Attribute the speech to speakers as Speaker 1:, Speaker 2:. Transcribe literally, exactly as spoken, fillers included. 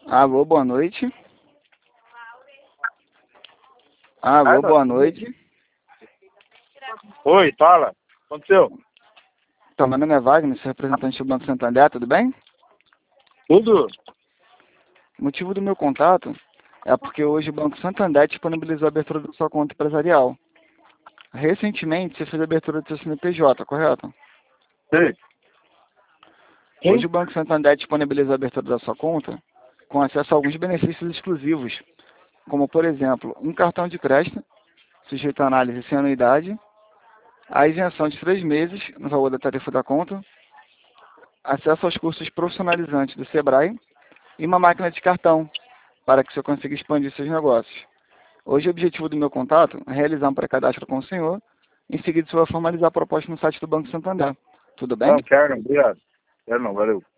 Speaker 1: Alô, boa noite. Alô, boa noite.
Speaker 2: Oi, fala. O que aconteceu?
Speaker 1: Então, meu nome é Wagner, sou representante do Banco Santander, tudo bem?
Speaker 2: Tudo?
Speaker 1: O motivo do meu contato é porque hoje o Banco Santander disponibilizou a abertura da sua conta empresarial. Recentemente, você fez a abertura do seu C N P J, correto?
Speaker 2: Sei.
Speaker 1: Hoje
Speaker 2: Sim?
Speaker 1: o Banco Santander disponibilizou a abertura da sua conta com acesso a alguns benefícios exclusivos, como, por exemplo, um cartão de crédito, sujeito a análise sem anuidade, a isenção de três meses no valor da tarifa da conta, acesso aos cursos profissionalizantes do Sebrae e uma máquina de cartão, para que você consiga expandir seus negócios. Hoje o objetivo do meu contato é realizar um pré-cadastro com o senhor, em seguida você vai formalizar a proposta no site do Banco Santander. Tudo bem?
Speaker 2: Não, quero não, obrigado. Quero não, valeu.